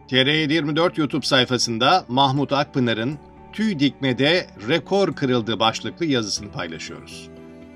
TR24 YouTube sayfasında Mahmut Akpınar'ın "Tüy dikmede rekor kırıldı" başlıklı yazısını paylaşıyoruz.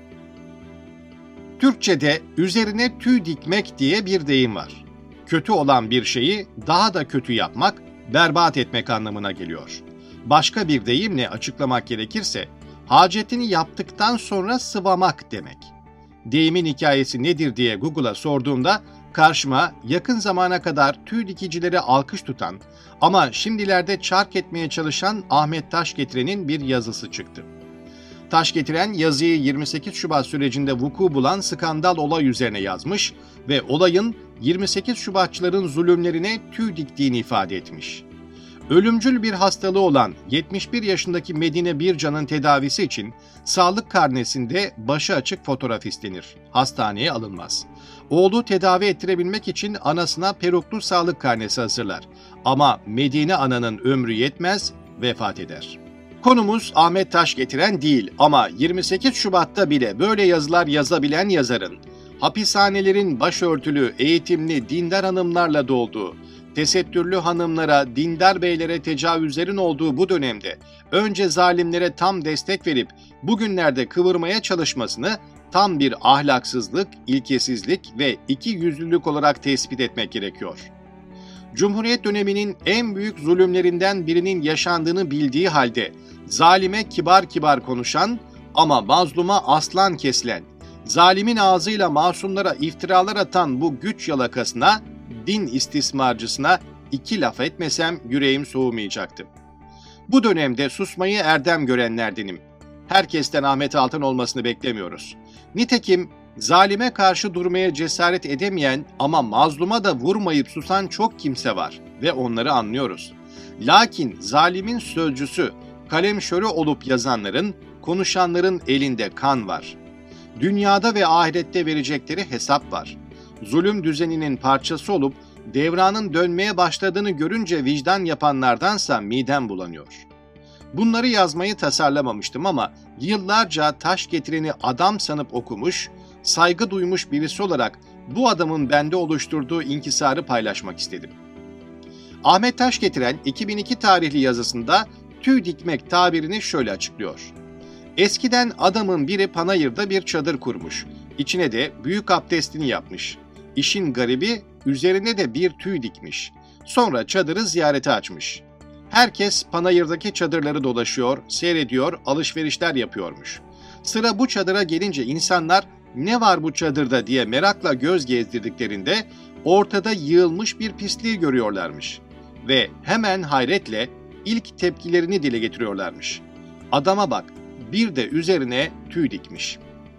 Türkçe'de üzerine tüy dikmek diye bir deyim var. Kötü olan bir şeyi daha da kötü yapmak, berbat etmek anlamına geliyor. Başka bir deyimle açıklamak gerekirse, hacetini yaptıktan sonra sıvamak demek. Deyimin hikayesi nedir diye Google'a sorduğumda karşıma yakın zamana kadar tüy dikicilere alkış tutan ama şimdilerde çark etmeye çalışan Ahmet Taşgetiren'in bir yazısı çıktı. Taşgetiren yazıyı 28 Şubat sürecinde vuku bulan skandal olay üzerine yazmış ve olayın 28 Şubatçıların zulümlerine tüy diktiğini ifade etmiş. Ölümcül bir hastalığı olan 71 yaşındaki Medine Bircan'ın tedavisi için sağlık karnesinde başı açık fotoğraf istenir. Hastaneye alınmaz. Oğlu tedavi ettirebilmek için anasına peruklu sağlık karnesi hazırlar. Ama Medine ananın ömrü yetmez, vefat eder. Konumuz Ahmet Taşgetiren değil ama 28 Şubat'ta bile böyle yazılar yazabilen yazarın, hapishanelerin başörtülü, eğitimli, dindar hanımlarla dolduğu, tesettürlü hanımlara, dindar beylere tecavüzlerin olduğu bu dönemde önce zalimlere tam destek verip bugünlerde kıvırmaya çalışmasını tam bir ahlaksızlık, ilkesizlik ve ikiyüzlülük olarak tespit etmek gerekiyor. Cumhuriyet döneminin en büyük zulümlerinden birinin yaşandığını bildiği halde zalime kibar kibar konuşan ama mazluma aslan kesilen, zalimin ağzıyla masumlara iftiralar atan bu güç yalakasına, din istismarcısına iki laf etmesem yüreğim soğumayacaktı. Bu dönemde susmayı erdem görenlerdenim. Herkesten Ahmet Altan olmasını beklemiyoruz. Nitekim zalime karşı durmaya cesaret edemeyen ama mazluma da vurmayıp susan çok kimse var ve onları anlıyoruz. Lakin zalimin sözcüsü, kalemşörü olup yazanların, konuşanların elinde kan var. Dünyada ve ahirette verecekleri hesap var. Zulüm düzeninin parçası olup devranın dönmeye başladığını görünce vicdan yapanlardansa midem bulanıyor. Bunları yazmayı tasarlamamıştım ama yıllarca Taşgetiren'i adam sanıp okumuş, saygı duymuş birisi olarak bu adamın bende oluşturduğu inkisarı paylaşmak istedim. Ahmet Taşgetiren 2002 tarihli yazısında tüy dikmek tabirini şöyle açıklıyor. Eskiden adamın biri panayırda bir çadır kurmuş, içine de büyük abdestini yapmış. İşin garibi üzerine de bir tüy dikmiş. Sonra çadırı ziyarete açmış. Herkes panayırdaki çadırları dolaşıyor, seyrediyor, alışverişler yapıyormuş. Sıra bu çadıra gelince insanlar "Ne var bu çadırda?" diye merakla göz gezdirdiklerinde ortada yığılmış bir pisliği görüyorlarmış. Ve hemen hayretle ilk tepkilerini dile getiriyorlarmış. Adama bak, bir de üzerine tüy dikmiş.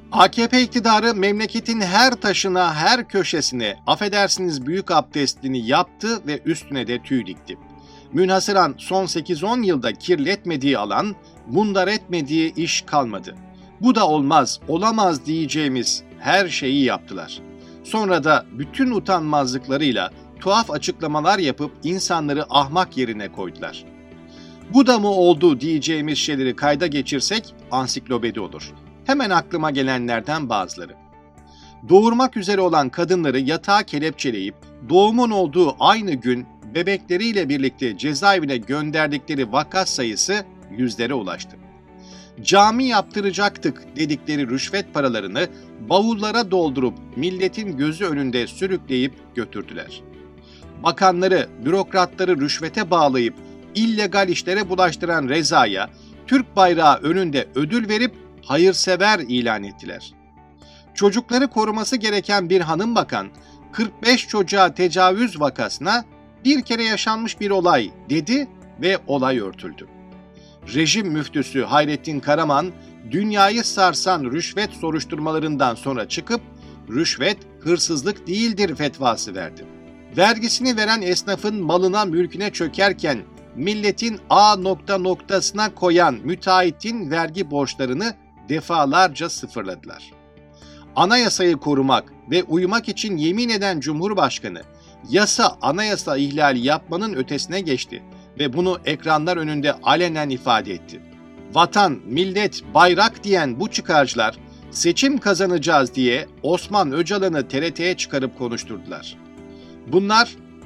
AKP iktidarı memleketin her taşına, her köşesine affedersiniz büyük abdestini yaptı ve üstüne de tüy dikti. Münhasıran son 8-10 yılda kirletmediği alan, mundar etmediği iş kalmadı. Bu da olmaz, olamaz diyeceğimiz her şeyi yaptılar. Sonra da bütün utanmazlıklarıyla tuhaf açıklamalar yapıp insanları ahmak yerine koydular. Bu da mı oldu diyeceğimiz şeyleri kayda geçirsek ansiklopedi olur. Hemen aklıma gelenlerden bazıları. Doğurmak üzere olan kadınları yatağa kelepçeleyip doğumun olduğu aynı gün bebekleriyle birlikte cezaevine gönderdikleri vaka sayısı yüzlere ulaştı. Cami yaptıracaktık dedikleri rüşvet paralarını bavullara doldurup milletin gözü önünde sürükleyip götürdüler. Bakanları, bürokratları rüşvete bağlayıp illegal işlere bulaştıran Reza'ya Türk bayrağı önünde ödül verip hayırsever ilan ettiler. Çocukları koruması gereken bir hanım bakan 45 çocuğa tecavüz vakasına bir kere yaşanmış bir olay dedi ve olay örtüldü. Rejim müftüsü Hayrettin Karaman dünyayı sarsan rüşvet soruşturmalarından sonra çıkıp rüşvet hırsızlık değildir fetvası verdi. Vergisini veren esnafın malına mülküne çökerken milletin A noktasına koyan müteahhitin vergi borçlarını defalarca sıfırladılar. Anayasayı korumak ve uymak için yemin eden Cumhurbaşkanı, anayasa ihlali yapmanın ötesine geçti ve bunu ekranlar önünde alenen ifade etti. Vatan, millet, bayrak diyen bu çıkarcılar seçim kazanacağız diye Osman Öcalan'ı TRT'ye çıkarıp konuşturdular. Bunlar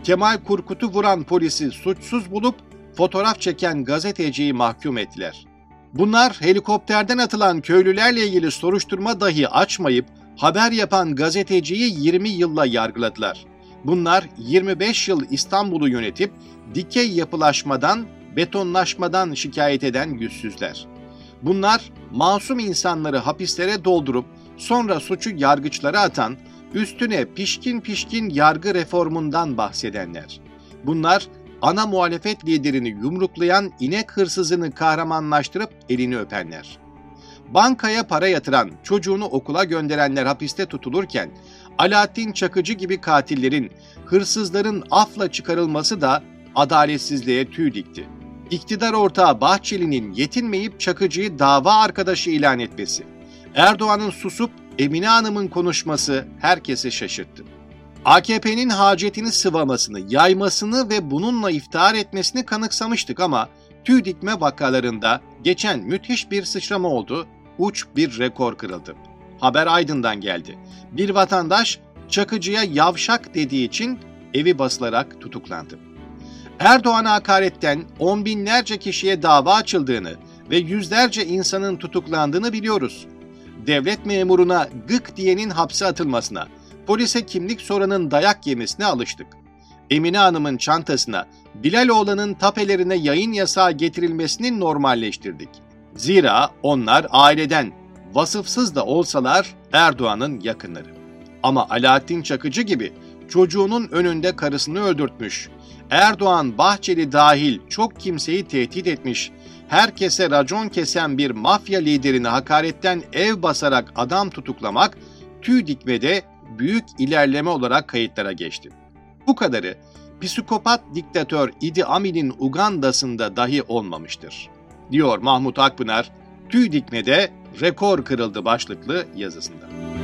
Kemal Kurkut'u vuran polisi suçsuz bulup fotoğraf çeken gazeteciyi mahkum ettiler. Bunlar helikopterden atılan köylülerle ilgili soruşturma dahi açmayıp haber yapan gazeteciyi 20 yılla yargıladılar. Bunlar 25 yıl İstanbul'u yönetip dikey yapılaşmadan, betonlaşmadan şikayet eden yüzsüzler. Bunlar masum insanları hapislere doldurup sonra suçu yargıçlara atan, üstüne pişkin pişkin yargı reformundan bahsedenler. Bunlar ana muhalefet liderini yumruklayan inek hırsızını kahramanlaştırıp elini öpenler. Bankaya para yatıran, çocuğunu okula gönderenler hapiste tutulurken, Alaaddin Çakıcı gibi katillerin, hırsızların afla çıkarılması da adaletsizliğe tüy dikti. İktidar ortağı Bahçeli'nin yetinmeyip Çakıcı'yı dava arkadaşı ilan etmesi, Erdoğan'ın susup Emine Hanım'ın konuşması herkesi şaşırttı. AKP'nin hacetini sıvamasını, yaymasını ve bununla iftihar etmesini kanıksamıştık ama tüy dikme vakalarında geçen müthiş bir sıçrama oldu, uç bir rekor kırıldı. Haber Aydın'dan geldi. Bir vatandaş Çakıcı'ya yavşak dediği için evi basılarak tutuklandı. Erdoğan'a hakaretten on binlerce kişiye dava açıldığını ve yüzlerce insanın tutuklandığını biliyoruz. Devlet memuruna gık diyenin hapse atılmasına, polise kimlik soranın dayak yemesine alıştık. Emine Hanım'ın çantasına, Bilaloğlu'nun tapelerine yayın yasağı getirilmesini normalleştirdik. Zira onlar aileden, vasıfsız da olsalar Erdoğan'ın yakınları. Ama Alaaddin Çakıcı gibi çocuğunun önünde karısını öldürtmüş, Erdoğan, Bahçeli dahil çok kimseyi tehdit etmiş, herkese racon kesen bir mafya liderini hakaretten ev basarak adam tutuklamak, tüy dikmede büyük ilerleme olarak kayıtlara geçti. Bu kadarı psikopat diktatör Idi Amin'in Uganda'sında dahi olmamıştır, diyor Mahmut Akpınar, tüy dikmede rekor kırıldı başlıklı yazısında.